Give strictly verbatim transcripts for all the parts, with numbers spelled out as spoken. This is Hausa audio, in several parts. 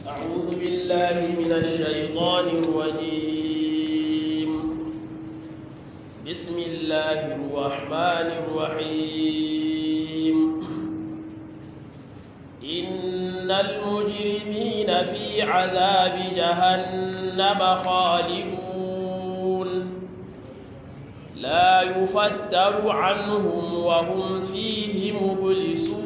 أعوذ بالله من الشيطان الرجيم. بسم الله الرحمن الرحيم. إن المجرمين في عذاب جهنم خالدون لا يفتر عنهم وهم فيه مبلسون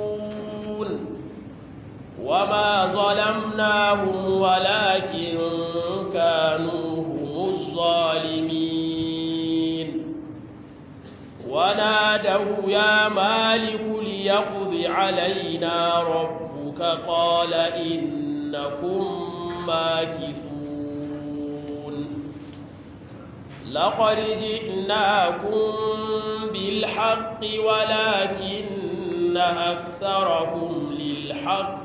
وما ظلمناهم ولكن كانوا هم الظالمين ونادوا يا مالك ليقض علينا ربك قال إنكم ماكثون لقد جئناكم بالحق ولكن أكثركم للحق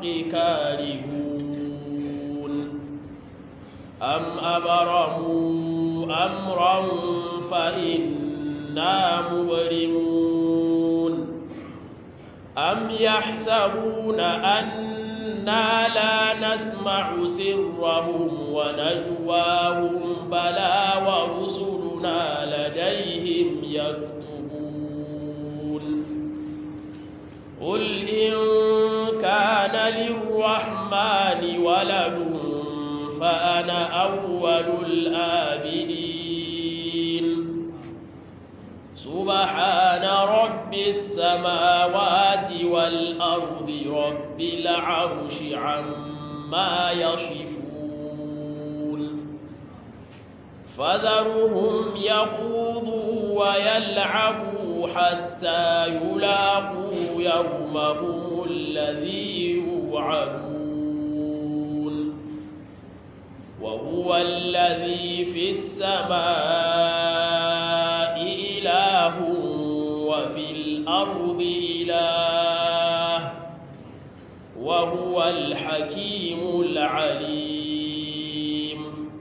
كارهون أم أبرموا أمرا فإنا مبرمون أم يحسبون أنا لا نسمع سرهم ونجواهم بلى ورسلنا لديهم يكتبون قل إن كان للرحمن ولد فأنا أول الآبدين سبحان رب السماوات والأرض رب العرش عما يصفون فذرهم يخوضوا ويلعبوا حتى يلاقوا يومهم الذي يوعدون وهو الذي في السماء إله وفي الأرض إله وهو الحكيم العليم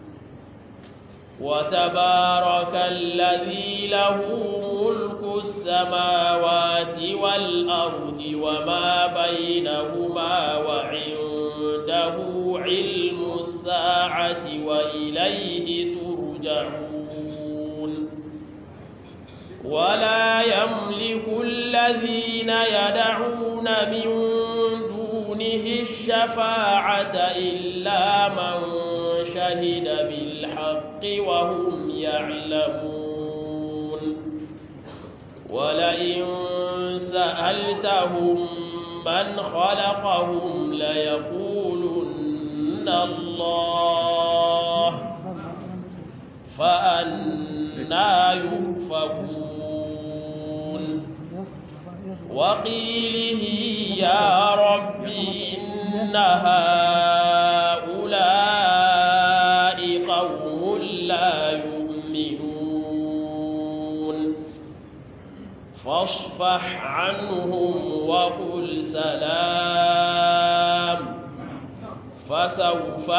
وتبارك الذي له ملك السماوات والأرض وما بينهما وعنده علم الساعة وإليه ترجعون ولا يملك الذين يدعون من دونه الشفاعة إلا من شهد بالحق وهم يعلمون ولئن سألتهم من خلقهم ليقولن الله فأنى يؤفكون وقيله يا رب إن هؤلاء قوم لا يؤمنون فاصفح عنهم وقل سلام فسوف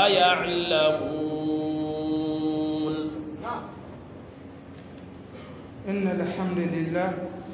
يعلمون. إن الحمد لله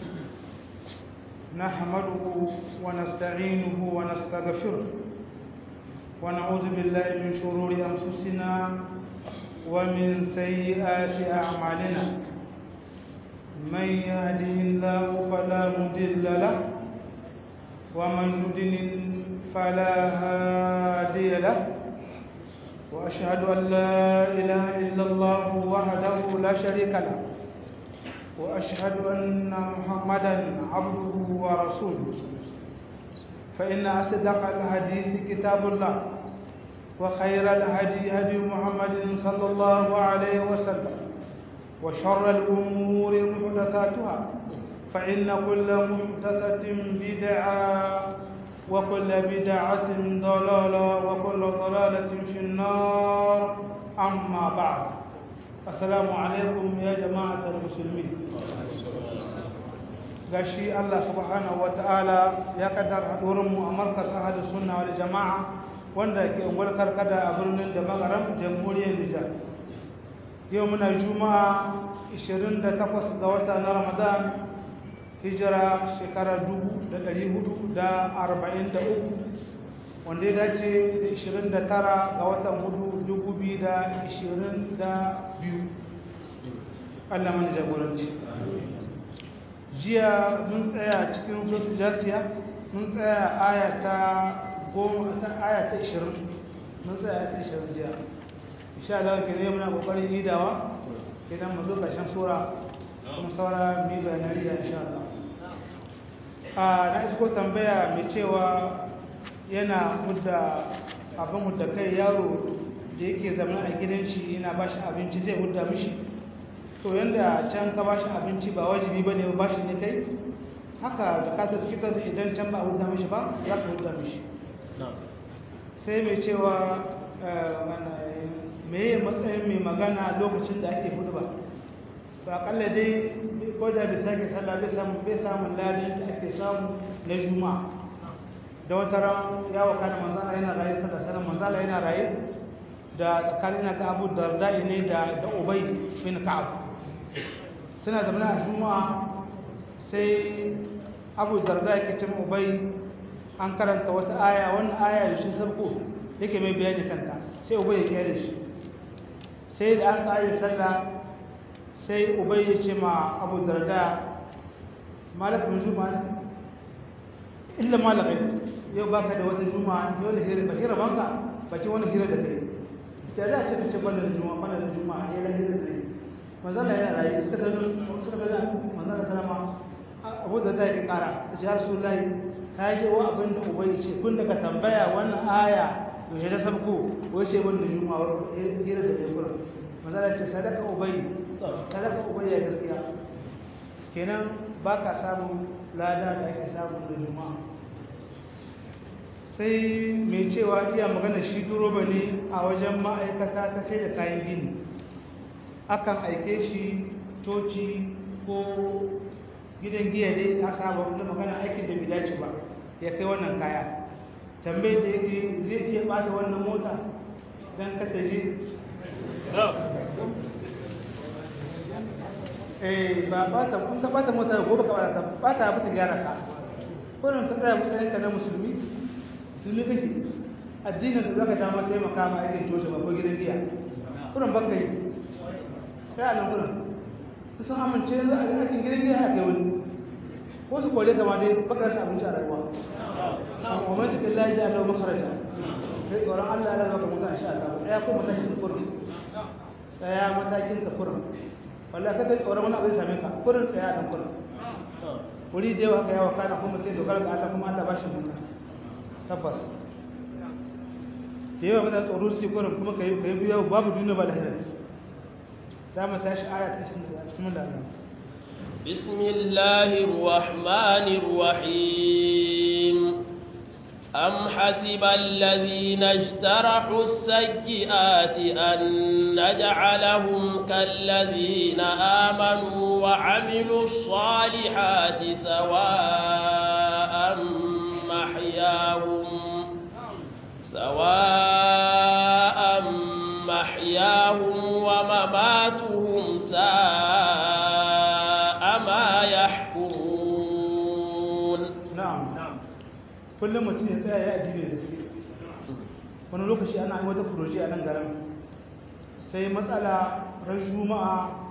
نحمده ونستعينه ونستغفره ونعوذ بالله من شرور أنفسنا ومن سيئات أعمالنا من يهده الله فلا مضل له ومن يضلل فلا هادي له وأشهد أن لا إله إلا الله وحده لا شريك له وأشهد أن محمدا عبده ورسوله فإن أصدق الحديث كتاب الله وخير الهدي هدي محمد صلى الله عليه وسلم وشر الأمور محدثاتها فإن كل محدثة بدعة وكل بدعة ضلالة وكل ضلالة في النار أما بعد السلام عليكم يا جماعة المسلمين gashi Allah subhanahu wataala ya kaddara hadurin mu a markaz ahlus sunna wal jamaa wanda ke ungwar karkada a birnin da magaram jamhuriyar Nijar yau muna juma'a ishirin da takwas ga wata na Ramadan hijira shekarar dubu da ɗari hudu da arba'in da uku wanda ya dace da ishirin da tara ga watan hudu dubu biyu da ishirin da biyu. Allah mana jagoranci. Jiya mun tsaya cikin suratul Jasiya, mun tsaya aya ta goma ta aya ta ishirin, mun tsaya ta ishirin jiya. Insha Allah ke ne muna kokarin idawa idan mu zo ƙarshen sura kuma saura mi bayanai da insha Allah. A na isko tambaya mai cewa yana mudda abin mudda kai yaro da yake zama a gidan shi yana ba shi abinci zai mudda mishi. To yanda can ka ba shi abinci ba wajibi ba ne ba shi ne kai, haka zakatar fitar idan can ba a mudda mishi ba za ka mudda mishi. Sai mai cewa meye matsayin mai magana lokacin da ake hudu ba. Ba akalla dai ko da bisa ke sallah bai samu bai samun ladin da ake samu na juma'a. Da wata ran ya waka da manzala yana raye sallah sallah manzala yana raye da tsakanin ga Abu Darda ne da da Ubay bin Ka'ab. Suna zama a juma'a sai Abu Darda yake cewa Ubay an karanta wata aya wannan aya da shi sabko yake mai bayani kanta sai Ubay ya kiyare shi. Sai da an ƙare sallah sai Ubay ya ce ma Abu Darda malaka min juma'a illa malaka yau baka da wata juma'a yau da hira bakira banka baki wani hira da kai ita da ce kace banda da juma'a banda da juma'a ya la hira da kai manzo Allah ya rayi suka ga suka ga manzo Allah sallama Abu Darda yake kara ya Rasulullahi kai wa abin da Ubay ce kun daga tambaya wannan aya to ya da sabko wai ce banda juma'a hira da kai kullum manzo Allah ce sadaka Ubay sadaka Ubay ya gaskiya kenan baka samu lada da ake samu da juma'a. Sai mai cewa iya magana shi duroba ne a wajen ma'aikata ta sai da kayan gini, akan aike shi coci ko gidan giya dai a saba wanda magana aikin da bai dace ba ya kai wannan kaya. Tambayar da yake zai iya bata wannan mota don kata je eh ba bata kun ka bata mota ko baka bata bata ba ta gyara ka kullun ka tsaya mutane ka na musulmi musulmi kake addinin da zaka dama taimaka ma aikin toshe ba ko gidan giya kullun baka yi sai a nan kullun su san amince yanzu a aikin gidan giya aka yi wani ko su kore kama dai baka rasa abinci a rayuwa wa man taqillahi ja'ala lahu makhraja kai tsoron Allah ya zaka mutu insha Allah tsaya ko matakin kullun tsaya matakin ka kullun wallahi kada tsoron wani abu ya same ka kurin tsaya dan kurin wuri da yawa haka yawa kana kuma sai dokar ga Allah kuma Allah ba shi mutunta tabbas da yawa kada tsoro su kurin kuma kai kai biya babu duniya ba lahira za mu tashi aya ta bismillah bismillahir rahmanir rahim أم حسب الذين اجترحوا السيئات أن نجعلهم كالذين آمنوا وعملوا الصالحات سواء محياهم سواء محياهم ومماتهم ساء ما يحكمون. نعم kullum mutum ya tsaya ya addini da suke wani lokaci ana yi wata furoji a nan garin sai matsala ran juma'a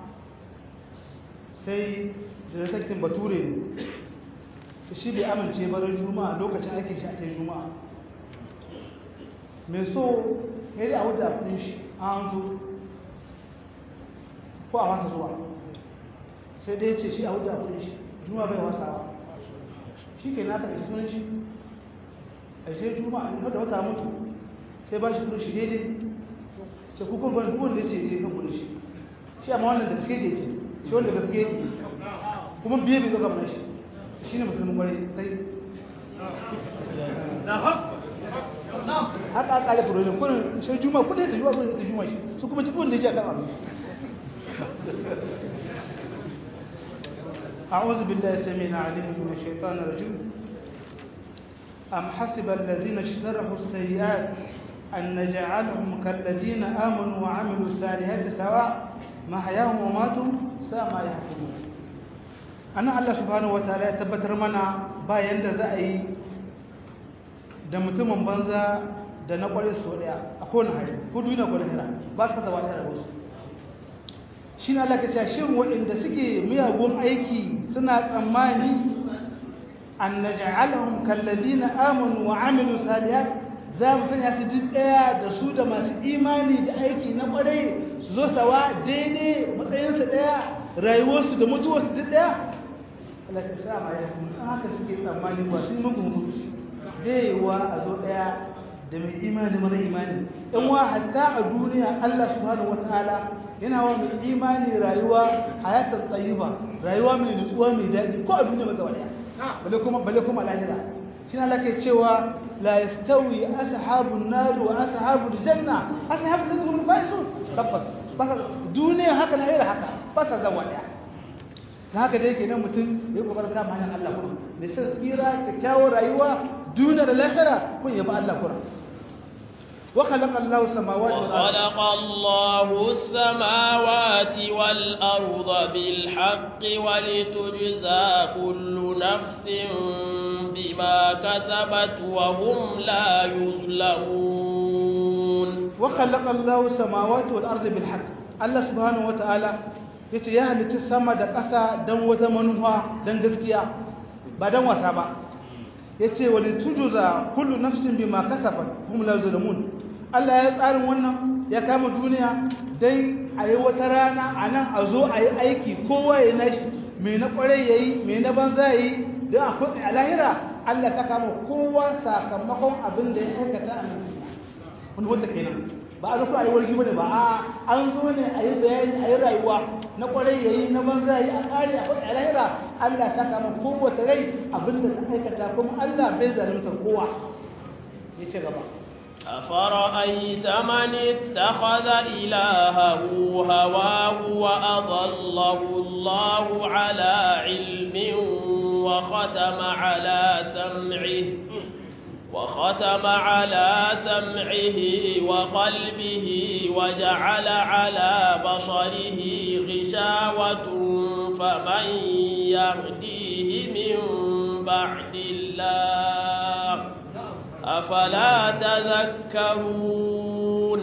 sai jirasaktin bature ne shi bai amince ba ran juma'a lokacin aikin shi a ta juma'a mai so ya yi a wadda kudin shi an zo ko a wasa zuwa sai dai ce shi a wadda kudin shi juma'a bai wasawa shi ke naka da sunan shi a shi juma'a ne da wata mutu sai ba shi kudin shi daidai sai kukun bane duk wanda ya ce je kan kudin shi shi amma wannan da gaske da ce shi wanda gaske kuma biye bai doka mana shi shi ne musulmin gwari sai haka aka ala furorin kudin shi juma'a kudin da juma'a kudin da juma'a shi su kuma ci wanda ya ce a kan abu أعوذ بالله السميع العليم من الشيطان الرجيم أم حسب الذين اجترحوا السيئات أن نجعلهم كالذين آمنوا وعملوا الصالحات سواء محياهم وماتهم ساء ما يحكمون أنا الله سبحانه وتعالى تبتر منا باين تزأي da mutumin banza da na kwarai su daya a kowane hari ko duniya ko lahira ba su zama da wasu shi na Allah ka ce shin waɗanda suke miyagun aiki suna tsammani an naj'alahum kallazina amanu wa amilu salihat za mu sanya su duk daya da su da masu imani da aiki na kwarai su zo sawa daidai matsayinsu daya rayuwarsu da mutuwarsu duk daya Allah ka sa ma ya haka suke tsammani ba sun muku hukunci baiwa a zo daya da mai imani mara imani dan wa hatta a duniya Allah subhanahu wataala yana wa mai imani rayuwa hayatan tayyiba rayuwa mai nutsuwa mai daɗi ko a duniya ba zama daya bale kuma bale kuma lahira shine Allah ke cewa la yastawi ashabun nar wa ashabul janna ashabul jannati hum faizun tabbas baka duniya haka lahira haka ba sa zama daya dan haka dai kenan mutum ya kokarin kama hanyar Allah kuma mai san tsira kyakkyawar rayuwa duniya da lahira kun yaba Allah kuma وخلق الله السماوات وخلق الله السماوات والأرض بالحق ولتجزى كل نفس بما كسبت وهم لا يظلمون وخلق الله السماوات والأرض بالحق الله سبحانه وتعالى yace ya halitta sama da ƙasa dan wata manufa dan gaskiya ba dan wasa ba yace walitujza kullu nafsin bima kasabat hum la yuzlamun Allah ya tsarin wannan ya kama duniya dai a yi wata rana a nan a zo a yi aiki kowa ya nashi mai na kwarai ya yi mai na banza ya yi don a kutse a lahira Allah ta kama kowa sakamakon abin da ya aikata a nan wani wanda kenan ba a zo kuma a yi wargi bane ba a an zo ne a yi bayani a yi rayuwa na kwarai ya yi na banza ya yi a ƙari a kutse a lahira Allah ta kama kowace rai abin da ta aikata kuma Allah bai zalunta kowa ya ce gaba أفرأيت من اتخذ إلهه هواه وأضله الله على علم وختم على سمعه وختم على سمعه وقلبه وجعل على بصره غشاوة فمن يهديه من بعد الله أفلا تذكرون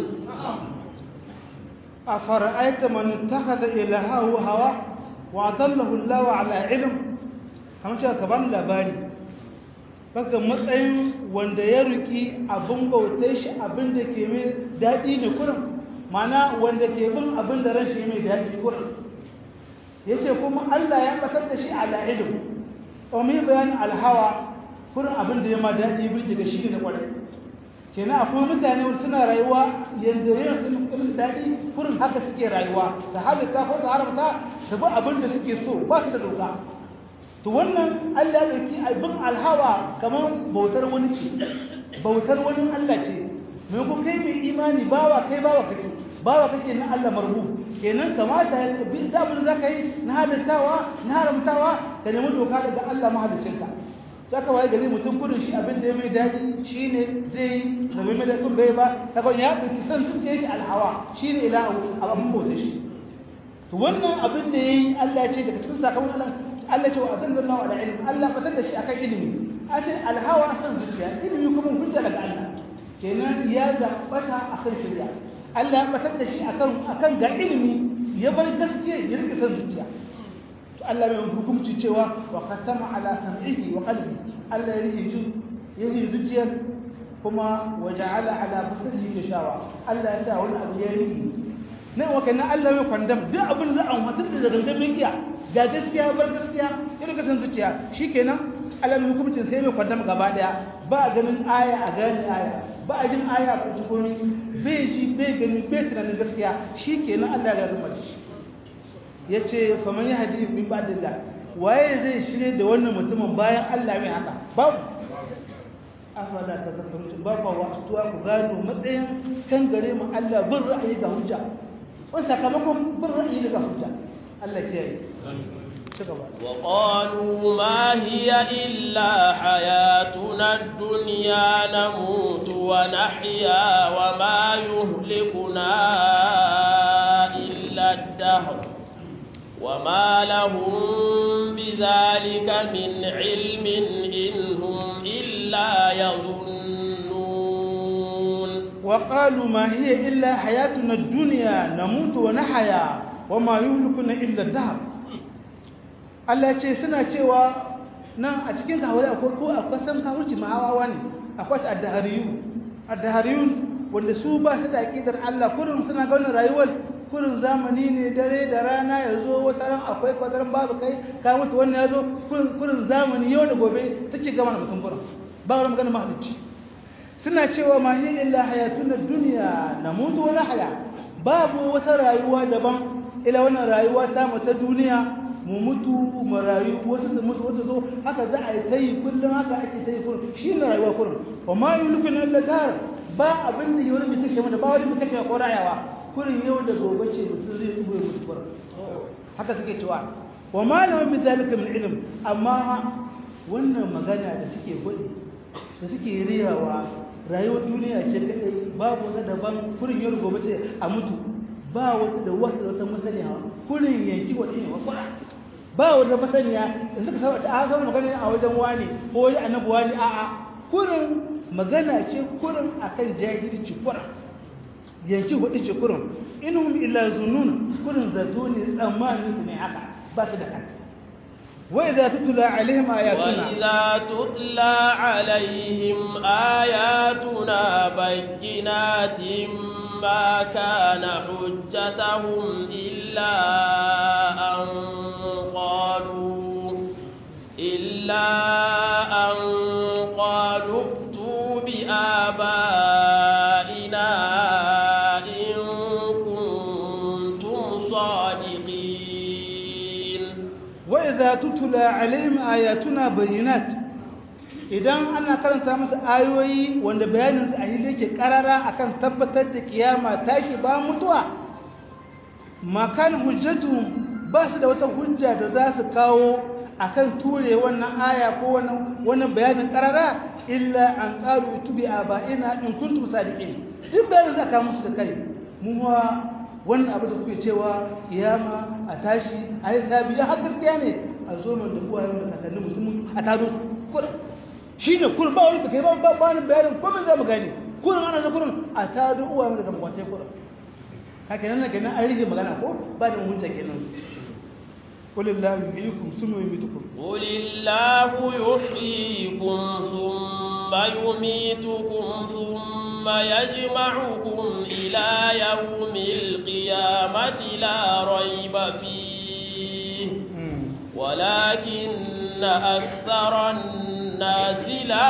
أفرأيت من اتخذ إلهه هواه وأضله الله على علم kamar cewa kaban labari baka matsayin wanda ya riki abin bautai shi abin da ke mai daɗi ne kurin mana wanda ke bin abin da ran shi mai daɗi kurin yace kuma Allah ya batar da shi ala ilm to mai bayanin alhawa kurin abin da ya ma daɗi birge ga shi ne kwarai kenan akwai mutane wanda suna rayuwa yanda yayin sun kuma daɗi kurin haka suke rayuwa su halitta ko su haramta su bi abin da suke so ba su da doka to wannan Allah ya ɗauki abin alhawa kamar bautar wani ce bautar wani Allah ce mai ku kai mai imani bawa kai bawa kake bawa kake na Allah marbu kenan kamata ya bi da abin da zaka yi na halittawa na haramtawa ka nemi doka daga Allah mahaliccinka zaka waye gari mutum kudin shi abin da ya mai daɗi shine zai da mai mai daɗin bai ba kaga ya ɗauki san zuciya shi alhawa shine ilahu abin bautar shi to wannan abin da yayi Allah ya ce daga cikin sakamakon Allah Allah ce wa azallallahu ala ilmi Allah fatar da shi akan ilimi ace alhawa san zuciya ilimi kuma hujja daga Allah kenan ya zabata akan shari'a Allah ya fatar da shi akan akan ga ilimi ya bar gaskiya ya rike san zuciya to Allah mai hukunci cewa wa khatama ala sam'ihi wa qalbi Allah ya rike shi ya rike zuciya kuma wa ja'ala ala basarihi kishawa Allah ya sa wani abu ya rike nan wa kana Allah mai kwandam duk abin za a mutar da gangamin giya ga gaskiya bar gaskiya irin kasan zuciya shikenan alamin hukuncin sai mai kwaddam gaba daya ba a ganin aya a gani aya ba a jin aya a cikin bai ji bai gani bai tunanin gaskiya shikenan Allah ya gama shi yace fa man yahdi min ba'dillah waye zai shirye da wannan mutumin bayan Allah mai haka babu afala tazakkarun ba ba wa'tuwa ku gano matsayin kan gare mu Allah bin ra'ayi ga hujja wannan sakamakon bin ra'ayi ga hujja Allah ya وقالوا ما هي إلا حياتنا الدنيا نموت ونحيا وما يهلكنا إلا الدهر وما لهم بذلك من علم إن هم إلا يظنون wa qalu ma hiya illa hayatuna ad-dunya namutu wa nahya wa ma yuhlikuna illa ad-dahr Allah ce suna cewa nan a cikin kawai akwai ko akwai san kawurci mahawawa ne akwai ta ad-dahriyun ad-dahriyun wanda su ba su da aqidar Allah kullum suna ga wannan rayuwar kullum zamani ne dare da rana yazo wata ran akwai kwadaran babu kai ka mutu wannan yazo kullum zamani yau da gobe take gama da mutum kullum ba wani magana mahalicci suna cewa ma hiya illa hayatuna dunya namutu wa nahya babu wata rayuwa daban ila wannan rayuwa ta mu ta duniya mu mutu mu rayu wata su mutu wata zo haka za a yi ta yi kullum haka ake ta yi kullum shi ne rayuwa kullum wa ma yulkun illa dar ba abin da yawon mai kashe mana ba wani mai kashe ko rayawa kullum yau da gobe ce mutum zai tubo ya mutu kullum haka suke cewa wa ma lahum bi zalika min ilm amma wannan magana da suke gudi da suke riyawa rayuwar duniya ce kadai babu wata daban kullum yau da gobe ce a mutu ba wata da wata wata masaniya kullum yanki wani ne wa ba wanda masaniya da suka saba ta a zama magana a wajen wani ko wajen annabi wani a a kurin magana ce kurin akan jahilci kurin yanki hudu ce kurin inhum illa zunun kurin zato ne tsammanin su ne haka ba su da kan wa idza tutla alaihim ayatuna wa idza tutla alaihim ayatuna bayyinatin ma kana hujjatahum illa an قالوا إلا أن قالوا ائتوا بآبائنا إن كنتم صادقين وإذا تتلى عليهم آياتنا بينات idan ana karanta masa ayoyi wanda bayanin su a hili yake karara akan tabbatar da kiyama tashi ba mutuwa makan hujjatuhum ba su da wata hujja da za su kawo akan ture wannan aya ko wannan wannan bayanin karara illa an qalu tubi aba'ina in kuntum sadiqin duk bayanin da aka musu kai mu wa wannan abu da kuke cewa kiyama a tashi ai sabi ya har gaskiya ne a zo mun da uwayen da kakannin musulmi a tado su kurin shine kurin ba wani kai ba ba bayanin komai za mu gani kurin ana zo kurin a tado uwayen da makwatai kurin haka nan kenan an rige magana ko ba da hujja kenan قل الله يحييكم ثم يميتكم قل الله يحييكم ثم يميتكم ثم يجمعكم إلى يوم القيامة لا ريب فيه ولكن أكثر الناس لا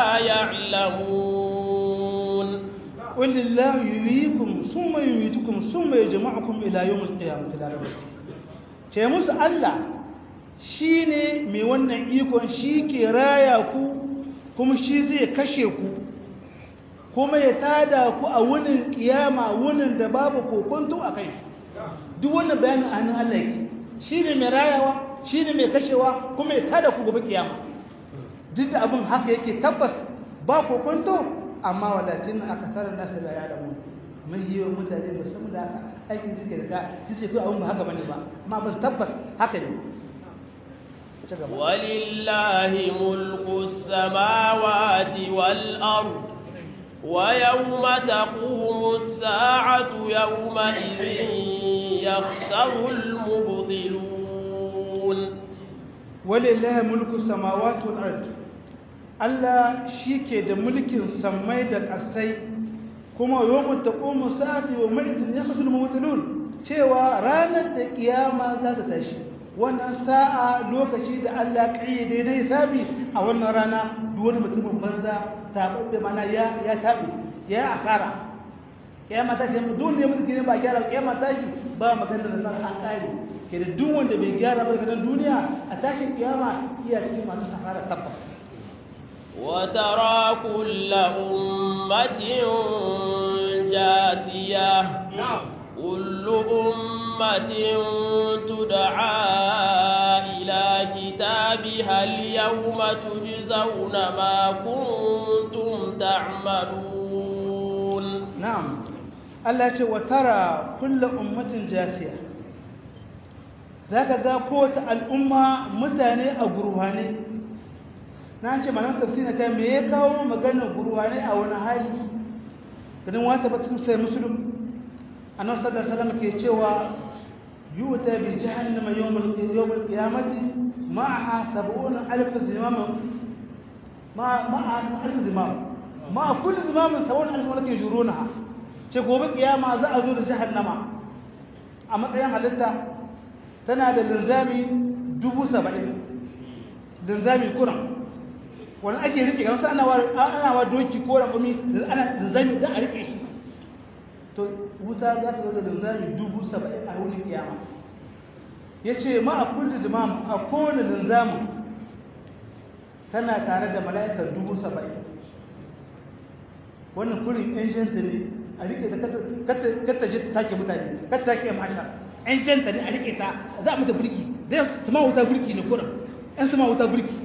يعلمون قل الله يحييكم ثم يميتكم ثم يجمعكم إلى يوم القيامة لا ريب فيه ce musu Allah shi ne mai wannan ikon shi ke raya ku kuma shi zai kashe ku kuma ya tada ku a wunin kiyama wunin da babu kokonto a kai duk wannan bayanin a hannun Allah yake shi ne mai rayawa shi ne mai kashewa kuma ya tada ku gobe kiyama duk da abin haka yake tabbas ba kokonto amma walakin akasarar nasu la ya'lamun mai yiwa mutane musamman da haka aikin suke da su ce ko abin ba haka bane ba amma ba tabbas haka ne walillahi mulku samawati wal ard wa yawma taqumu as-sa'atu yawma idhin yakhsaru al-mubtilun walillahi mulku samawati wal ard Allah shike da mulkin sammai da ƙasai kuma yawon taƙomu sa'ati wa ma'itin ya kasu mawutulun cewa ranar da ƙiyama za ta tashi wannan sa'a lokaci da Allah ƙayyade na hisabi a wannan rana duwani mutumin banza taɓaɓɓe mana ya taɓe ya asara ƙiyama ta ce duk ne mutu ba gyara ƙiyama ta shi ba maganar da sana an ƙare ke da duk wanda bai gyara ba daga duniya a tashin ƙiyama iya cikin masu safara tabbas وترى كل أمة جاثية كل أمة تدعى إلى كتابها اليوم تجزون ما كنتم تعملون نعم التي وترى كل أمة جاثية ذاك ذا قوة الأمة متاني أقروهاني na ce malam tafsiri ta me ya kawo maganar gurwane a wani hali idan wata ba cikin sai muslim annabi sallallahu alaihi wasallam ke cewa yuta bi jahannama yawmal yawmal qiyamati ma'aha sab'una alf zimam ma ma'a alf zimam ma kullu zimam sab'una alf malaka yajrunaha ce gobe kiyama za a zo da jahannama a matsayin halitta tana da linzami dubu saba'in linzami kuran wani ake rike ga wasu ana wa doki ko rakumi ana linzami da a rike shi to wuta za ta zo da linzami dubu saba'in a wani kiyama ya ce ma a kulli zimam a kowane linzamin tana tare da mala'ikar dubu saba'in wannan kurin yan shanta ne a rike ta kata je ta take mutane kata take masha yan shanta ne a rike ta za a mata birki zai su ma wuta birki ne kurin yan su ma wuta birki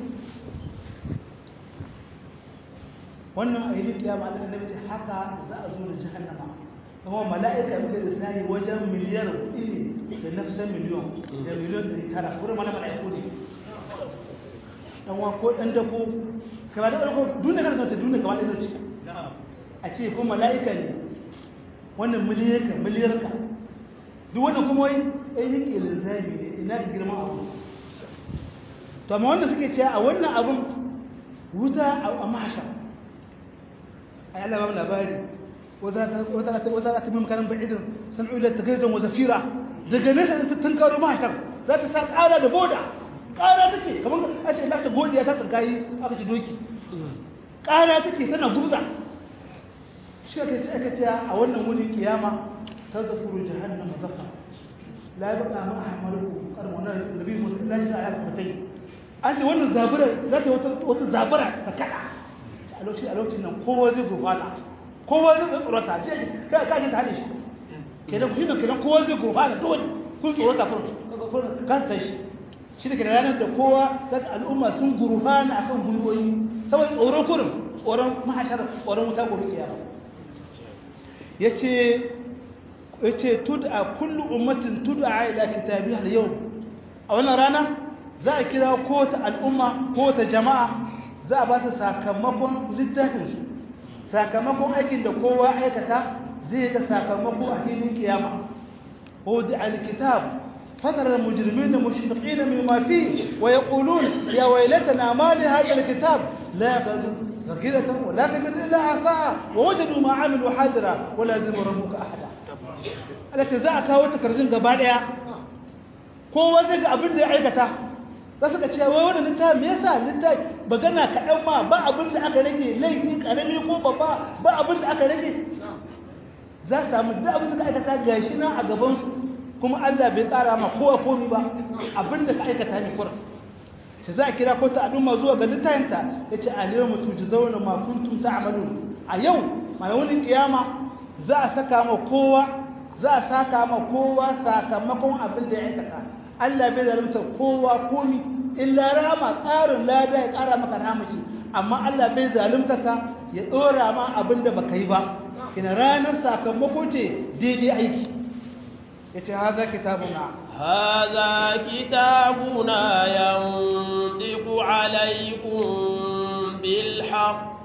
wannan a yi kiyama Allah annabi ce haka za a zo da jahannama kuma mala'ika muke da sai wajen miliyar kuɗi ne da nafsan miliyon da miliyon da tara kuma mana mala'iku ne dan wa ko dan dako kamar da ko duniya kana ta duniya kamar da ce a ce ko mala'ika ne wannan miliyar ka miliyar ka duk wannan kuma wai ai yake linzami ne ina da girman abu to amma wannan suke cewa a wannan abun wuta a mahshar أي الله ما نبالي وذا وذا وذا أتى من مكان بعيد سمعوا إلى تجريدا وزفيرة دجناش أنت تنكروا ما شر ذات ساعة قارة دبودا قارة تكي كمان أشي لا تقول يا تات الجاي أكش دويكي قارة تكي سنة جوزا شو كت أكتيا أولنا مولي قيامة تزفر جهنم زفر لا يبقى ما أحملكم كرمنا النبي موسى لا يشاء يقتل أنت وين الزابرة ذات وتزابرة فكذا a lokacin nan kowa zai gurfana kowa zai tsorata je ka ka ta hade shi kenan shi ne kenan kowa zai gurfana dole kun tsorata kun kan tashi shi ne kenan ranar da kowa daga al'umma sun gurfana akan gurboyi saboda tsoro kurin tsoron mahashar tsoron wuta gobe kiyama yace yace tud'a kullu ummatin tud'a ila kitabiha al-yawm a wannan rana za a kira ko ta al'umma ko ta jama'a za a ba ta sakamakon littafinsu sakamakon aikin da kowa aikata zai ga sakamako a filin kiyama hudi alkitab fatara almujrimina mushfiqina mimma fi wa yaqulun ya waylatana ma li hadha alkitab la yaghadiru saghiratan wa la taghdiru illa asaa wa wajadu ma amilu hadira wa la yazlimu rabbuka ahada alata za a kawo takardun gaba daya kowa zai ga abin da ya aikata za su ka ce wai wannan littafi me yasa littafi bagana kaɗan ma ba abin da aka rage laifi ƙarami ko babba ba abin da aka rage za su samu duk abin da ka aikata gashi nan a gabansu kuma Allah bai tsara ma kowa komi ba abin da ka aikata ne kuran ce za a kira ko ta al'umma zuwa ga littafinta ya ce aliyar mutu ji zaune ma kuntum ta amalu a yau mai wani kiyama za a saka ma kowa za a saka ma kowa sakamakon abin da ya aikata Allah bai zalunta kowa komi illa rama tsarin lada ya ƙara maka ramashi amma Allah bai zalunta ka ya ɗora ma abin da baka yi ba kina ranar sakamako ce daidai aiki ya ce haza kitabuna haza kitabuna yantiqu alaykum bil haqq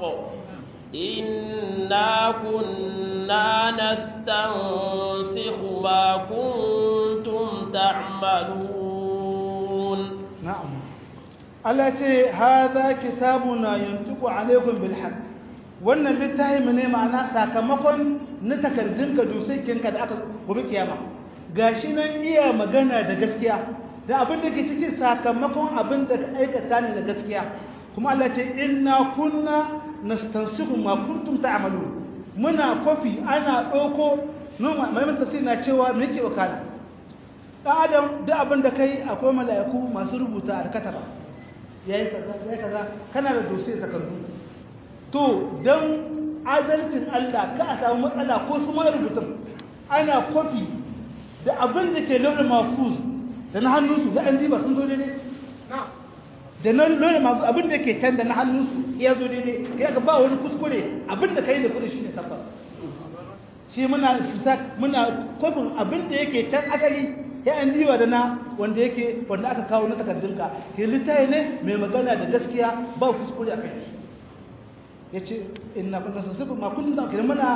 inna kunna nastansikhu ma kuntum ta'malun na'am Allah ce hadha kitabuna yantiqu alaykum bil haqq wannan littafi ne ma'ana sakamakon na takardun ka dusaikin ka da aka gobe kiyama gashi nan iya magana da gaskiya da abin da ke cikin sakamakon abin da ka aikata ne da gaskiya kuma Allah ce inna kunna nastansihu ma kuntum ta'malun muna kofi ana dauko noma mai tafsir na cewa me yake wakala dan adam duk abin da kai akwai mala'iku masu rubuta alkataba yayi kaza yayi kaza kana da dosai takardu to dan adalcin Allah ka a samu matsala ko su ma rubutun ana kofi da abin da ke launin mafuz da na hannunsu da an diba sun zo daidai da nan launin mafuz abin da ke can da na hannunsu ya zo daidai kai ga ba wani kuskure abin da kai da kudi shine tabbas shi muna muna kofin abin da yake can asali ya an diba da na wanda yake wanda aka kawo na takardunka ke littafi ne mai magana da gaskiya ba kuskure a kai ya ce ina kuna sassafi ma kun da kira muna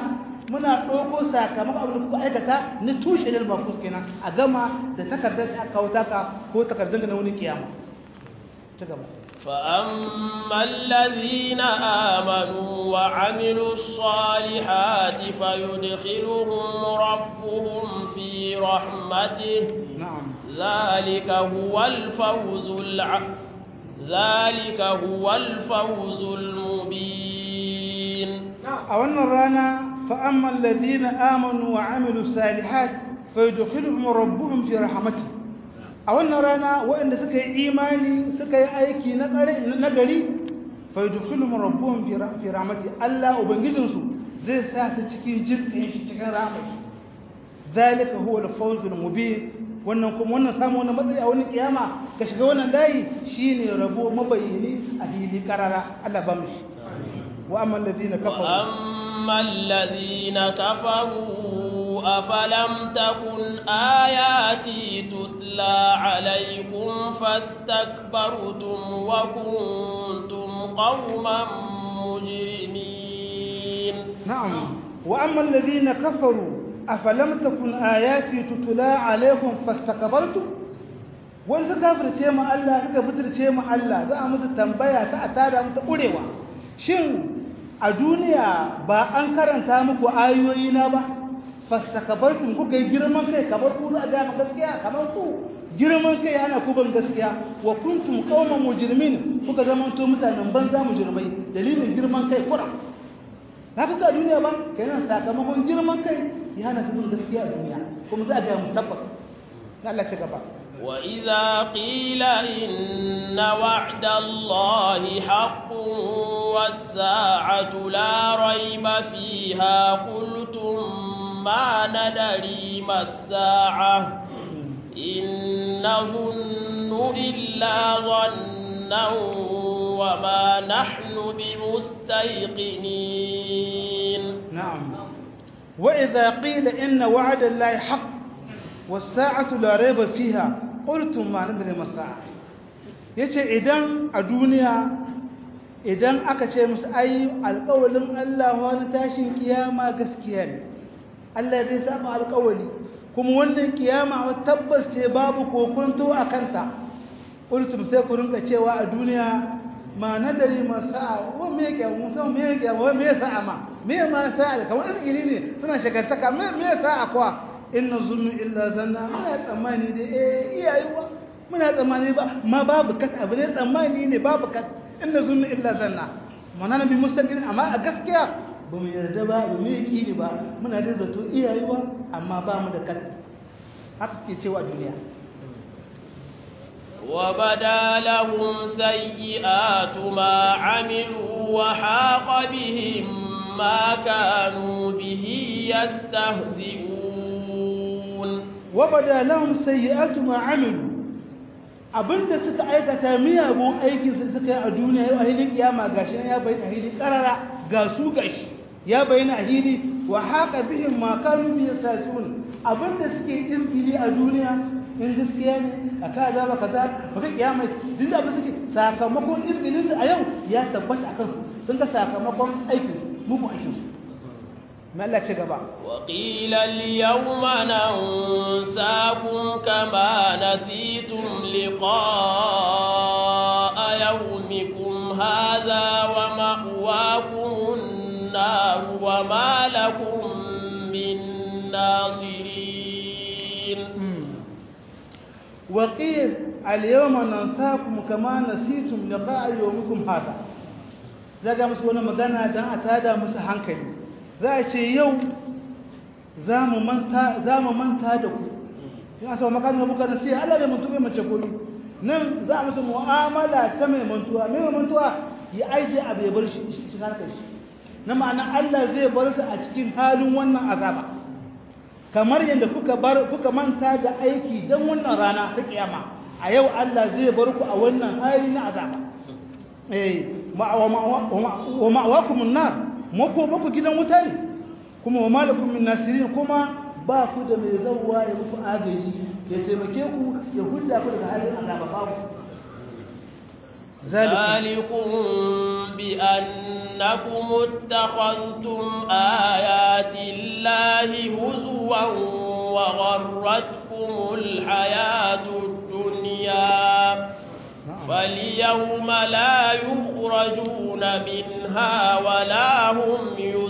muna ɗauko sakamakon abin da kuka aikata na tushe da mafus kenan a gama da takardar da aka wuta ka ko takardar na wani kiyama ta gaba فأما الذين آمنوا وعملوا الصالحات فيدخلهم ربهم في رحمته نعم ذلك هو الفوز الع... ذلك هو الفوز المبين أولنا رانا فأما الذين آمنوا وعملوا الصالحات فيدخلهم ربهم في رحمته أولنا رانا وإن سكي إيماني سكي أيكي نقري فيدخلهم ربهم في رحمته ألا وبنجزنسو زي ساعة تكين جد إنش تكين رحمته ذلك هو الفوز المبين wannan kuma wannan samu wannan matsayi a wani kiyama ka shiga wannan layi shine rabo mabayyini a hili karara Allah ba mu shi wa amma alladhina kafaru wa amma alladhina kafaru afalam takun ayati tutla alaykum fastakbartum wa kuntum qauman mujrimin na'am wa amma alladhina kafaru afalam takun ayati tutula alaikum fastakbartum wani suka kafirce mu Allah suka butulce mu Allah za a musu tambaya ta atada mu ta kurewa shin a duniya ba an karanta muku ayoyi na ba fastakbartum kuka yi girman kai kamar ku za ga gaskiya kamar ku girman kai hana ku ban gaskiya wa kuntum qauman mujrimin kuka zamanto mutanen banza mujrimai dalilin girman kai kura haka ga duniya ba kenan sakamakon girman kai ya hana su gaskiya a duniya kuma za a ga mustabbas Allah ce gaba wa idza qila inna wa'da Allahi haqqun was-sa'atu la rayba fiha qultum ma nadari mas-sa'a in nadhunnu illa dhannan wa ma nahnu bimustayqinin na'am وإذا قيل إن وعد الله حق والساعة لا ريب فيها قلتم ما ندري ما الساعة yace idan a duniya idan aka ce musu ai alƙawalin Allah wani tashin kiyama gaskiya ne Allah bai saba alƙawali kuma wannan kiyama tabbas ce babu kokonto a kanta qultum sai ku rinka cewa a duniya ma nadari ma sa'a wa me yake mun san me yake wa me sa'a ma me ma sa'a kamar irin ne suna shakartaka me me sa'a kwa inna zunnu illa zanna muna tsammani da eh iyayewa muna tsammani ba ma babu kat abu ne tsammani ne babu kat inna zunnu illa zanna mana nabi mustaqim amma a gaskiya ba mu yarda ba ba mu yi ne ba muna da zato iyayewa amma ba mu da kat haka ke cewa duniya وبدا لهم سيئات ما عملوا وحاق بهم ما كانوا به يستهزئون وبدا لهم سيئات ما عملوا abinda suka aikata miyagun aikin su suka yi a duniya yau a hilin kiyama gashi ya bayyana a hili karara ga su gashi ya bayyana a hili wa haqa bihim ma kanu bi yastahzi'un abinda suke izgili a duniya in gaskiya ne a ka azaba kaza ba kai kiyama duk da abin suke sakamakon izgilin su a yau ya tabbata akan sun ga sakamakon aikin su mugun aikin su ما لا تجبا وقيل اليوم ننساكم كما نسيتم لقاء يومكم هذا ومأواكم النار وما لكم من ناصرين وقيل اليوم ننساكم كما نسيتم لقاء يومكم هذا زي ما سوينا مغانا دان أتادا مسا hankali za a ce yau za mu manta da ku yin asa wa makasin rabuka na siya Allah mai mantu mai mace koyi nan za a musu mu'amala ta mai mantuwa mai mantuwa ya aije abu ya bar shi shi harkar shi na ma'ana Allah zai bar su a cikin halin wannan azaba kamar yadda kuka bar kuka manta da aiki don wannan rana ta kiyama a yau Allah zai bar ku a wannan hali na azaba eh wa ma'awakumun nar mako mako gidan wuta ne kuma wa malakum min nasirin kuma ba ku da mai zawwa ya muku agaji ya taimake ku ya hudda ku daga halin azaba babu ذلكم بأنكم اتخذتم آيات الله هزوا وغرتكم الحياة الدنيا فاليوم لا يخرجون منها ولا هم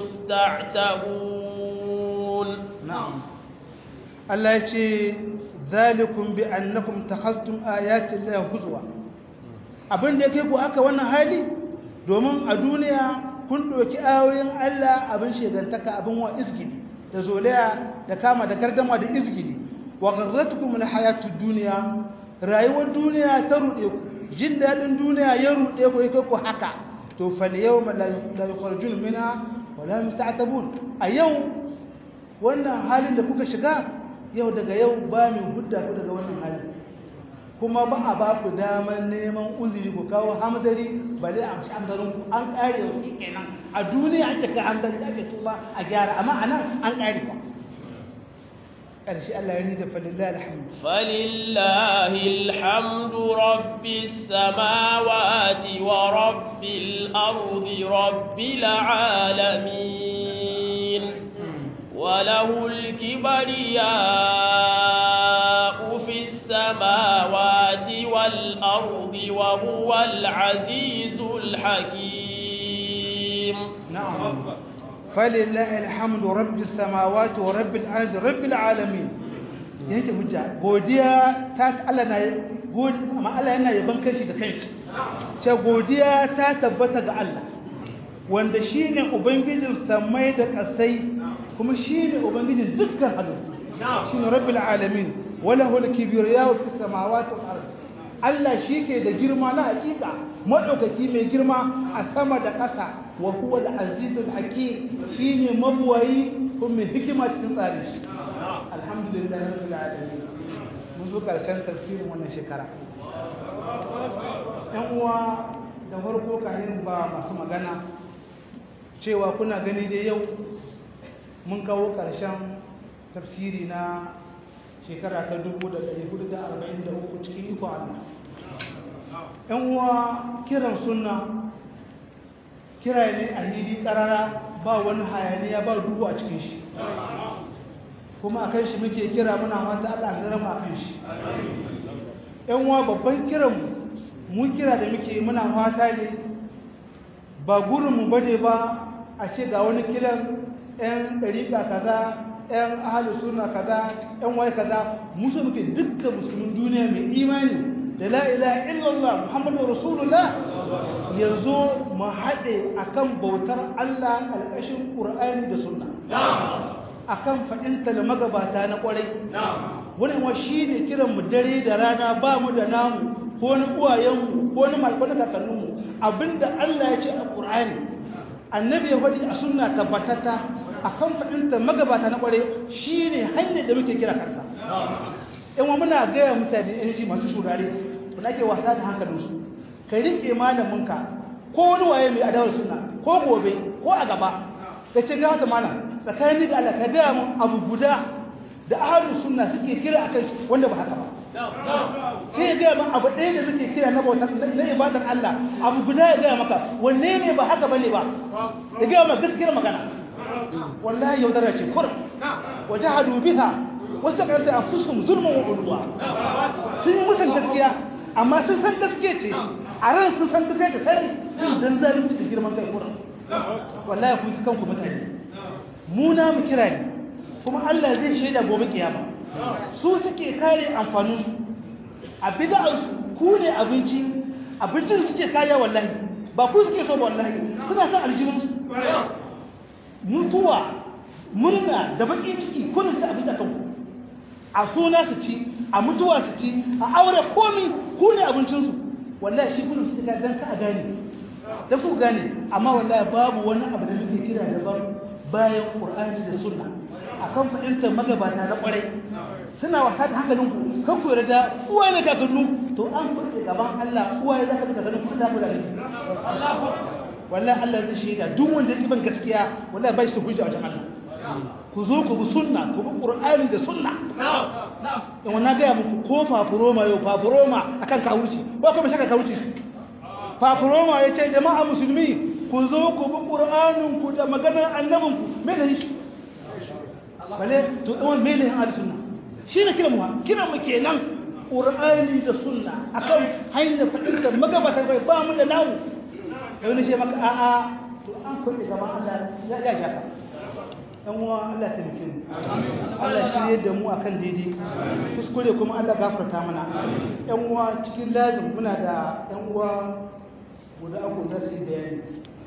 يستعتبون. نعم. الله يقول ذلكم بأنكم اتخذتم آيات الله هزوا. abin da yake ku aka wannan hali domin a duniya kun doki ayoyin Allah abin shegantaka abin wa izgili da zolaya da kama da gardama da izgili wa gharratkum alhayatud dunya rayuwar duniya ta rude ku jin dadin duniya ya rude ku yake ku haka to fal yawma la yukhrajun minha wa la musta'tabun a yau wannan halin da kuka shiga yau daga yau ba mu hudda ku daga wannan hali kuma ba a ba ku damar neman uzuri ku kawo hamdari bale a amshi hamdarin ku an kare wa shi kenan a duniya ake ka hamdari da ake tuba a gyara amma a nan an kare ku ƙarshe Allah ya nida falillahi alhamdu falillahi alhamdu rabbis samawati wa rabbil ardi rabbil alamin wa lahul kibriya السماوات والأرض وهو العزيز الحكيم. نعم. فلله الحمد رب السماوات ورب الأرض رب العالمين. yanke hujja godiya ta Allah na godi amma Allah yana yaban kanshi da kanshi ce godiya ta tabbata ga Allah wanda shine ubangijin samai da kasai kuma shine ubangijin dukkan halittu shine rabbil alamin وله الكبرياء في السماوات والارض Allah shike da girma na hakika madaukaki mai girma a sama da ƙasa wa huwa al-azizul hakim shine mabwayi kuma mai hikima cikin tsari shi alhamdulillahi rabbil alamin mun zo karshen tafsirin wannan shekara ɗan uwa da farko kayan ba masu magana cewa kuna gani da yau mun kawo karshen tafsiri na shekara ta dubu da ɗari hudu da arba'in da uku cikin iko Allah. ‘Yan uwa kiran sunna kira ne a hili ƙarara ba wani hayaniya ba dubu a cikin shi. Kuma a kan shi muke kira muna wata Allah a a kan shi. ‘Yan uwa babban kiran mu kira da muke muna fata ne ba gurinmu bane ba a ce ga wani kiran ‘yan ɗariƙa kaza ‘yan ahalu suna kaza ‘yan waye kaza musu muke dukkan musulmin duniya mai imani da la ilaha illallah muhammadu rasulullah yanzu mu haɗe akan bautar Allah ƙarƙashin ƙur'ani da sunna akan faɗinta da magabata na ƙwarai wani wa shi ne kiran mu dare da rana ba mu da namu ko na uwayenmu ko na malkon kakanninmu abinda Allah ya ce a ƙur'ani annabi ya faɗi a sunna tabbatata akan faɗinta magabata na ƙware shi ne hanyar da muke kira karta yan wa muna gaya mutane yan shi masu shurare muna ke wasa da hankalinsu ka riƙe malaminka ko wani waye mai adawar suna ko gobe ko a gaba da ce gawa da malam tsakanin da Allah ka gaya mun abu guda da ahalus sunna suke kira akan wanda ba haka ba sai ya gaya mun abu ɗaya da suke kira na bautar na ibadar Allah abu guda ya gaya maka wanne ne ba haka bane ba ya gaya maka gaskiyar magana wallahi yaudara ce kur wajahadu biha wastaqarat anfusuhum zulman wa ulwa sun yi musan gaskiya amma sun san gaskiya ce a ran sun san gaskiya ce sai dan zalunci da girman kai kur wallahi kun ci kanku mutane mu na mu kira ne kuma Allah zai shaida gobe kiyama su suke kare amfanin su a bid'ar su ku ne abinci abincin suke kariya wallahi ba ku suke so wallahi suna son aljihun su mutuwa murna da bakin ciki kullum sai abin da kanku a suna su ci a mutuwa su ci a aure komi ku ne abincinsu wallahi shi kullum suka dan ka gane da ku gane amma wallahi babu wani abu da muke kira daban bayan Qur'ani da Sunna akan fahimtar magabata na kwarai suna wasa da hankalin ku kan ku yarda uwaye ne kakannu to an furta gaban Allah uwaye zaka ka ganin ku da ku da wallahi Allah zai shaida duk wanda yake ban gaskiya wallahi bai shi hujja wajen Allah ku zo ku bi sunna ku bi Qur'ani da sunna in wannan ga muku ko fafuroma yau fafuroma akan kawurci ko kuma shaka kawurci fafuroma ya ce jama'a musulmi ku zo ku bi ƙur'aninku da maganar annabinku me da shi bale to ɗan me da ahli sunna shi ne kiran mu kiran mu kenan ƙur'ani da sunna akan hanyar faɗin da magabata bai ba mu da namu da wani shi maka a'a to an kuɗi zama Allah ya ya shaka dan uwa Allah ta muke Allah shirye da mu akan daidai kuskure kuma Allah gafarta mana yan uwa cikin lazim muna da yan uwa guda uku da su bayani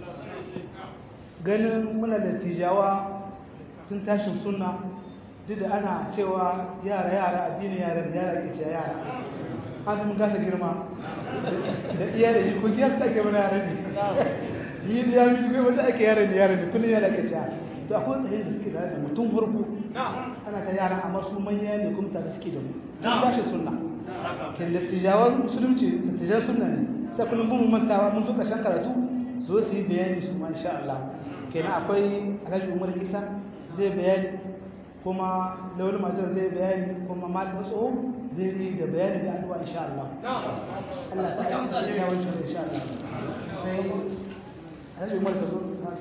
ganin muna da tijawa sun tashi sunna duk da ana cewa yara yara addini yara yara ke ce yara an mun gasa girma da iya da yi ko kiyar take mana yara ne ni da ya miji kai wata ake yara ne yara ne kullun yara ke ce to akwai tsaye da suke da mutum farko ana ta yara amma su manya ne kuma tare suke da mu sun tashi sunna kin da tijawan musulunci da tijawan sunna ne ta kullum mun mantawa mun zo kashin karatu zo su yi bayani su ma insha Allah kenan akwai Alhaji Umar Isa zai bayani kuma Lawal Majar zai bayani kuma Malam Tsoho zai yi da bayani da addu'a insha Allah Allah ta yi ya wuce insha Allah sai Alhaji Umar ka zo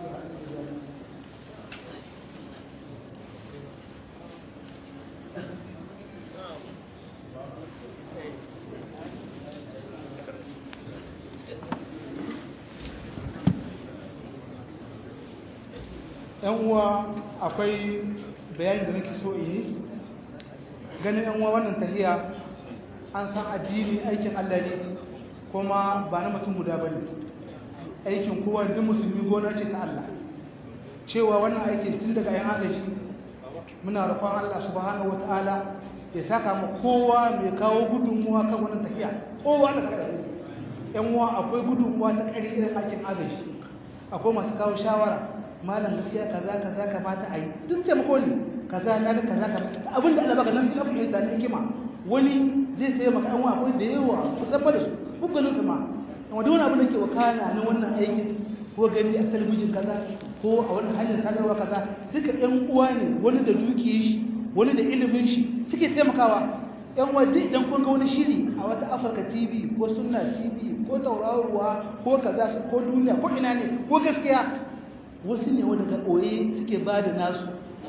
yan uwa akwai bayani da nake so in yi ganin yan uwa wannan tahiya an san addini aikin Allah ne kuma ba na mutum guda bane aikin kowa duk musulmi gona ce ta Allah cewa wannan aikin tun daga yan agaji muna roƙon Allah subhanahu wataala ya saka mu kowa mai kawo gudunmuwa kan wannan tahiya kowa da saka yan uwa akwai gudunmuwa ta ƙari irin aikin agaji akwai masu kawo shawara malam gaskiya kaza kaza kamata a yi duk taimako ne kaza na ga kaza kaza abinda Allah baka nan ina fahimta ne hikima wani zai taimaka an wa akwai da yawa ku zama da su bukunin su ma amma duk wani abu da ke wakana na wannan aikin ko gani a talabijin kaza ko a wani hanyar sadarwa kaza duka ɗan uwa ne wani da dukiyar shi wani da ilimin shi suke taimakawa yan uwa duk idan kun ga wani shiri a wata Afirka T V ko Sunna T V ko Tauraruwa ko kaza ko duniya ko ina ne ko gaskiya wasu ne wanda ga ɓoye suke ba da nasu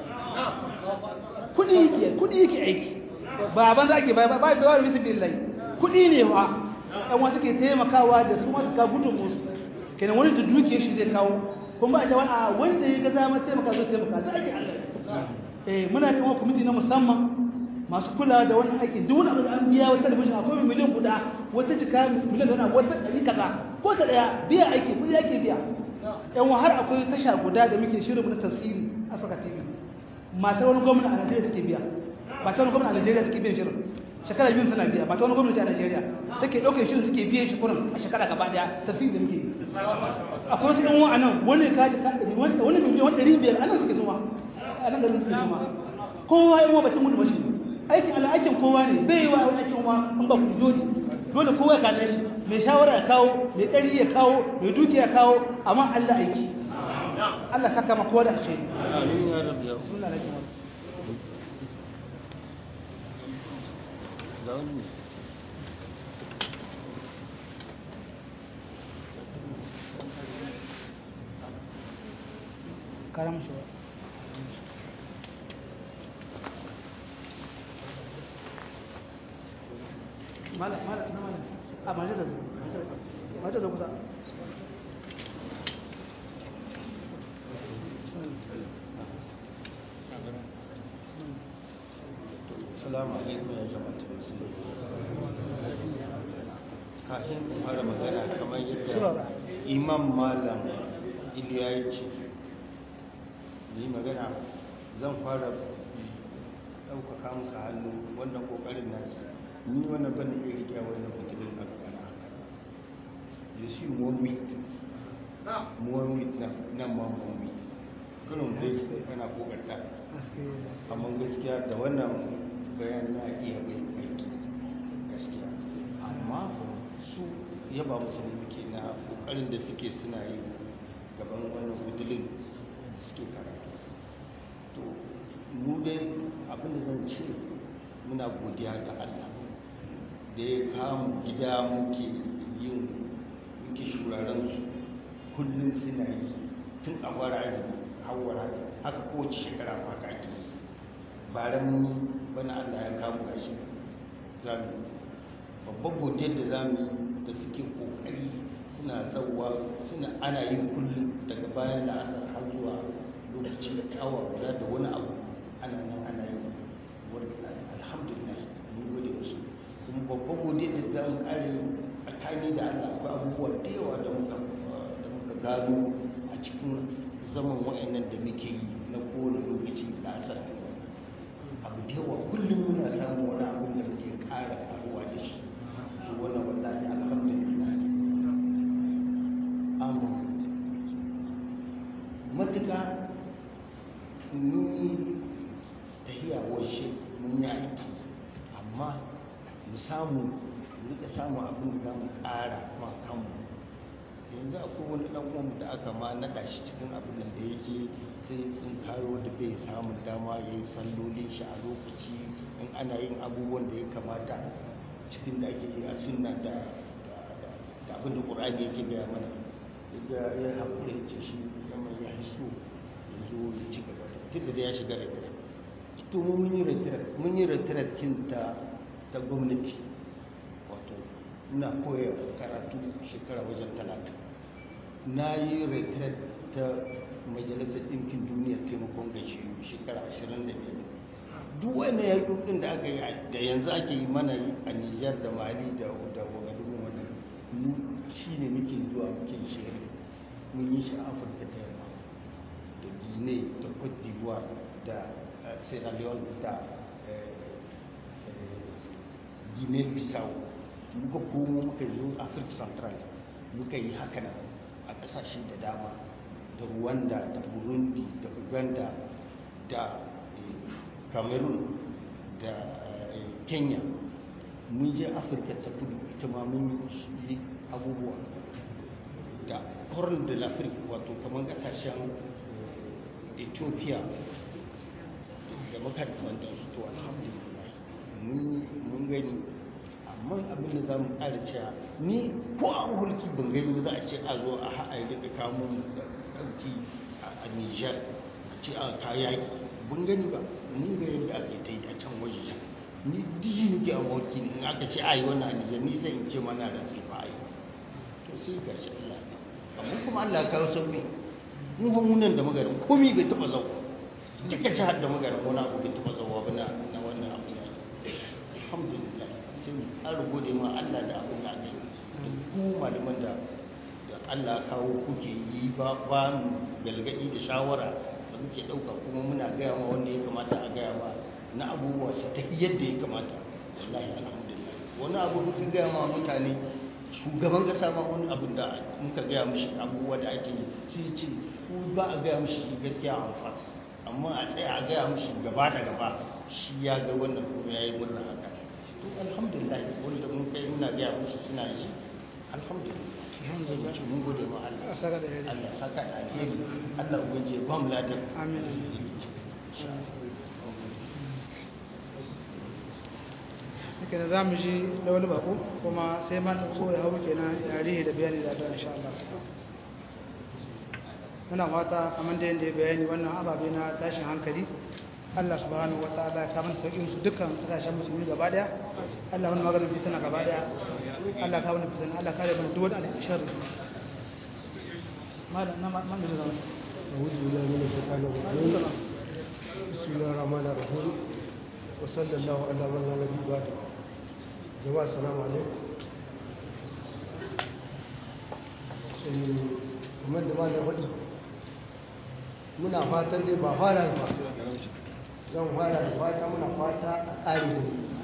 kudi yake kudi yake aiki ba ban za ke ba ba ba da wani billahi kudi ne wa ɗan wasu ke taimakawa da su masu ka gudun musu kenan wani da duke shi zai kawo kuma a jawon a wanda ya ga zama taimaka zai taimaka za a ji Allah eh muna da wani kwamiti na musamman masu kula da wannan aiki duk wani abu da an biya wata talabijin akwai miliyan guda wata cika miliyan da wani wata ɗari kaza ko ta ɗaya biya aiki kudi ake biya yan har akwai tasha guda da muke shirin na tafsiri Africa T V matar wani gwamnati a Najeriya take biya matar wani gwamnati a Najeriya take biyan shirin shekara biyu tana biya matar wani gwamnati a Najeriya take ɗaukar shirin suke biyan shi kurin a shekara gaba daya tafsiri da muke akwai wasu yan uwa nan wani kaji ka ɗari wani miliyan wani ɗari biyar anan suke zuma anan garin suke zuma kowa yan uwa bacin mutu bashi aikin ala aikin kowa ne bai yi wa wani aikin uwa in ba ku dole dole kowa ya kalle shi mai shawara ya kawo mai ƙari ya kawo mai duki ya kawo amma Allah aiki Allah saka maka kowa da alkhairi amin ya rabbi ya sunna laki karam shi mala mala mala a maje da maje da kusa assalamu alaikum ya jama'a kafin in fara magana kamar yadda imam malam iliya ya ce yi magana zan fara ɗaukaka musu hannu wannan ƙoƙarin nasu ni wannan ban da iya rike wannan fitilin a kan haka ya shi more week more week na nan ma more week kullum dai kana kokarta amma gaskiya da wannan bayan na iya aiki gaskiya amma su yaba musu ne muke na kokarin da suke suna yi gaban wannan fitilin suke karatu to mu dai abin da zan ce muna godiya ga Allah da ya kamu gida muke yin muke shuraren su kullum suna yi tun a fara azumi hawara haka kowace shekara ma haka ake yi bara mun yi bana Allah ya kamu gashi zamu babban godiyar da zamu yi da suke kokari suna zauwa suna ana yin kullum daga bayan da asar har zuwa lokacin da awa guda da wani abu ana nan ana yin wani alhamdulillah mun gode musu kuma babban godiyar da zamu kare tsakani da Allah akwai abubuwa da yawa da muka da muka gano a cikin zaman wa'annan da muke yi na kowane lokaci da asar abu da yawa kullum muna samun wani abu da muke ƙara karuwa da shi to wannan wallahi alhamdulillah amma matuƙa mun tahiya washe mun yi aiki amma mu samu rika samun abin da za mu ƙara ma kanmu yanzu akwai wani ɗan uwanmu da aka ma naɗa shi cikin abin da yake sai sun kayo da bai samun dama ya yi sallolin shi a lokaci in ana yin abubuwan da ya kamata cikin da ake yi a sunna da abin da ƙur'ani yake gaya mana ya ya haƙura ya ce shi yamma ya yi so ya zo ya ci gaba tun da ya shiga retirat to mu mun yi retirat mun yi retirat kin ta ta gwamnati wato ina koya karatu shekara wajen talatin na yi retirat ta majalisar ɗinkin duniya taimakon gashi shekara ashirin da biyar duk wani yaƙoƙin da aka yi da yanzu ake yi mana a Nijar da Mali da Wagadugu wannan mu shi ne muke zuwa muke shirin mun yi shi a Afirka ta yamma da Guinea da Cote d'Ivoire da Sierra Leone da Guinea Bissau muka komo muka zo Afirka Central muka yi haka nan a ƙasashe da dama da Rwanda da Burundi da Uganda da Cameroon da Kenya mun je Afirka ta kudu ita ma mun yi abubuwa da Corne de l'Afrique wato kamar ƙasashen Ethiopia da makarantar to alhamdulillah mun gani amma abin da za mu ƙara cewa ni ko an hulki ban gani za a ce a zo a haɗa ya daga kamun ɗauki a Nijar a ce a kayaki ban gani ba mun ga yadda aka ta yi a can waje ni diji nake a mawaki ne in aka ce a yi wannan a Nijar ni zai in ce mana da tsifa a yi to sai ga shi Allah amma kuma Allah ya kawo sauƙi mun hannunan da magarin komi bai taɓa zauwa duka jihar da magarin wani abu bai taɓa zauwa ba na wannan abu alhamdulillah sai mu ƙara gode ma Allah da abin da aka yi da ku malaman da Allah kawo kuke yi ba ba mu galgadi da shawara da muke ɗauka kuma muna gaya ma wanda ya kamata a gaya ma na abubuwa su ta yadda ya kamata wallahi alhamdulillah wani abu in ka gaya ma mutane shugaban kasa ma wani abu da muka gaya mishi abubuwa da ake yi sai ce ko ba a gaya mishi gaskiya a fas amma a tsaya a gaya mishi gaba da gaba shi ya ga wannan kuma ya yi murna haka to alhamdulillah wanda mun kai muna gaya musu suna yi alhamdulillah sai mu ci mun gode ma Allah Allah saka da alheri Allah ubangiji ba mu ladan amin kenan za mu ji da wani bako kuma sai man so ya hau kenan tarihi da bayani da ta insha Allah muna fata kamar da yadda ya bayani wannan ababe na tashin hankali Allah subhanahu wa ta'ala ya kama sauƙin su dukkan kasashen musulmi gaba daya Allah wani maganin fitina gaba daya Allah ka wani fitina Allah kare mana duk wani alƙashari malam na man da zama أعوذ بالله من الشيطان الرجيم بسم الله الرحمن الرحيم وصلى الله على من لا نبي بعده jama'a salamu alaikum kamar da ma ya faɗi muna fatan dai ba fara ba zan fara da fata muna fata a tsari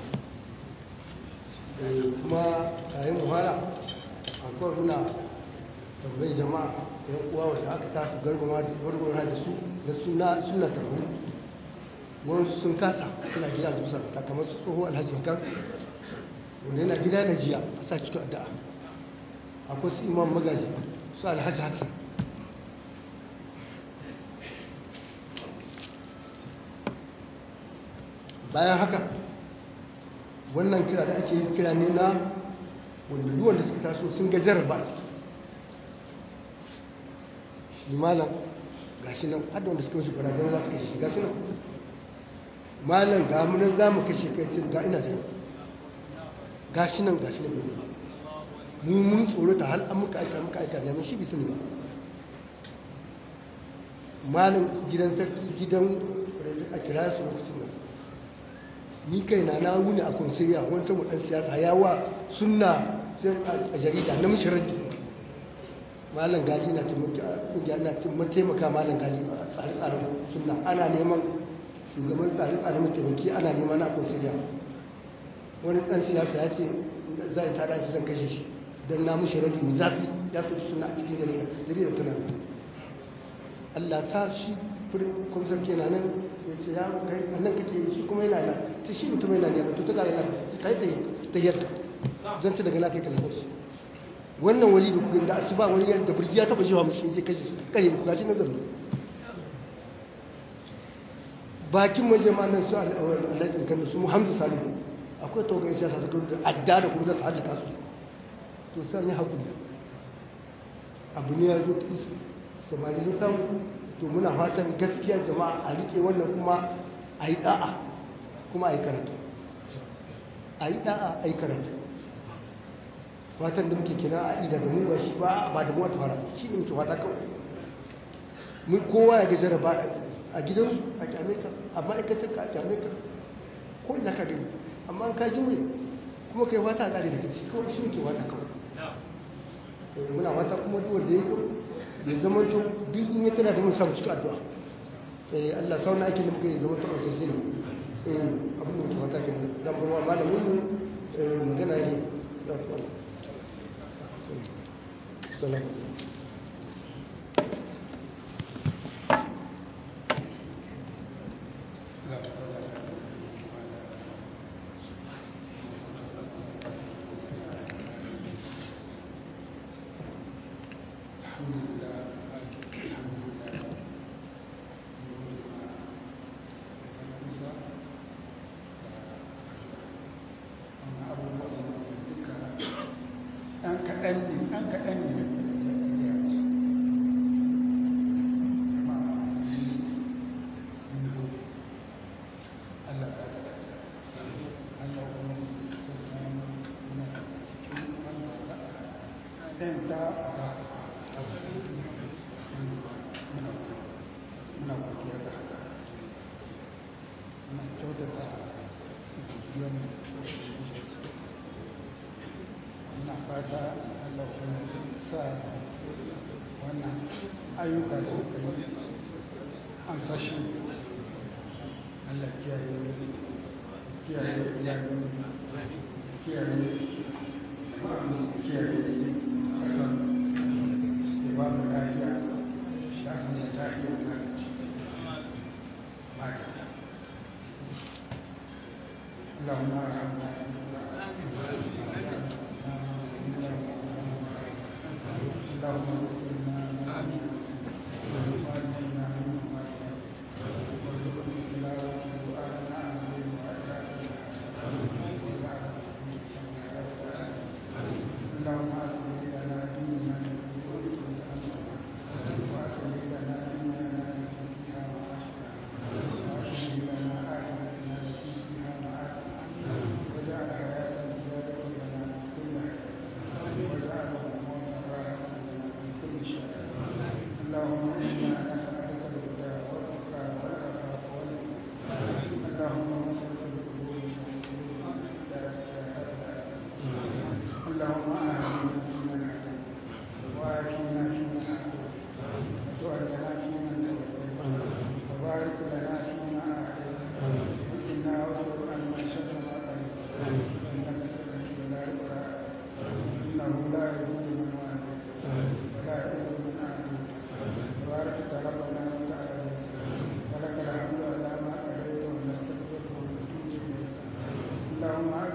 da kuma kayan mu fara akwai muna tambayi jama'a yan uwa wanda aka tafi gargama da su da suna suna tarbi wani sun kasa suna gida su sarauta kamar su tsoho alhaji bakar wanda yana gida na jiya a sa cikin addu'a akwai su imam magaji su alhaji hassan bayan haka wannan kira da ake kira ne na wanda duwanda suka taso sun gajar ba a ciki ni malam gashi nan har da wanda suka wuce barazana za su kashe shi gashi nan malam ga mu nan za mu kashe kai ce ga ina da gashi nan gashi nan mu mun tsoro ta hal an muka aika muka aika da mun shi bisa ne ba malam gidan sarki gidan a kira su lokacin nan ni kai na na wuni a konsiliya wani saboda ɗan siyasa yawa sunna a jarida na mishi raddi malam gaji na taimaka malam gaji a tsare-tsaren sunna ana neman shugaban tsare-tsaren mataimaki ana neman na konsiliya wani ɗan siyasa ya ce za a tada ci zan kashe shi don na mishi raddi mai zafi ya so suna a cikin jarida jarida tana Allah ta shi kwamsar ke na nan ya ce ya kai a nan kake shi kuma yana nan ta shi mutum yana neman to ta gane na kai ta yadda zan ci daga na kai kalafar shi wannan wali da kuka da asuba wani da birgi ya taba jiwa mushi je kashe kare ku gashi nazarin bakin waje ma nan su alhaji kan su Hamza Salihu akwai tawagar siyasa ta kawo da adda da kuma za ta hallaka su to sai ya hakuri abu ne ya zo ta isa samari sun samu to muna fatan gaskiya jama'a a rike wannan kuma a yi da'a kuma a yi karatu a yi da'a a yi karatu fatan da muke kina a ida da mu ba shi ba ba da mu wata fara shi ne muke fata kawai mun kowa ya gajara ba a gidansu a kyameta a ma'aikatar ka a kyameta ko ina ka gani amma an ka jimre kuma kai fata a kare da kai kawai shi ne ke fata kawai muna fata kuma duk wanda ya yi ya zama to duk in ya tana da mun samu cikin addu'a eh Allah sauna ake da muka yi zama to a sai ne eh abin da muke fata ke zan bar wa malamin mu magana ne da Allah salam ayyuka da suka yi an sashi Allah kiyaye kiyaye iyayen kiyaye kiyaye kasar da ba da lafiya shafin da lafiya ta ci magana اللهم ارحمنا اللهم اللهم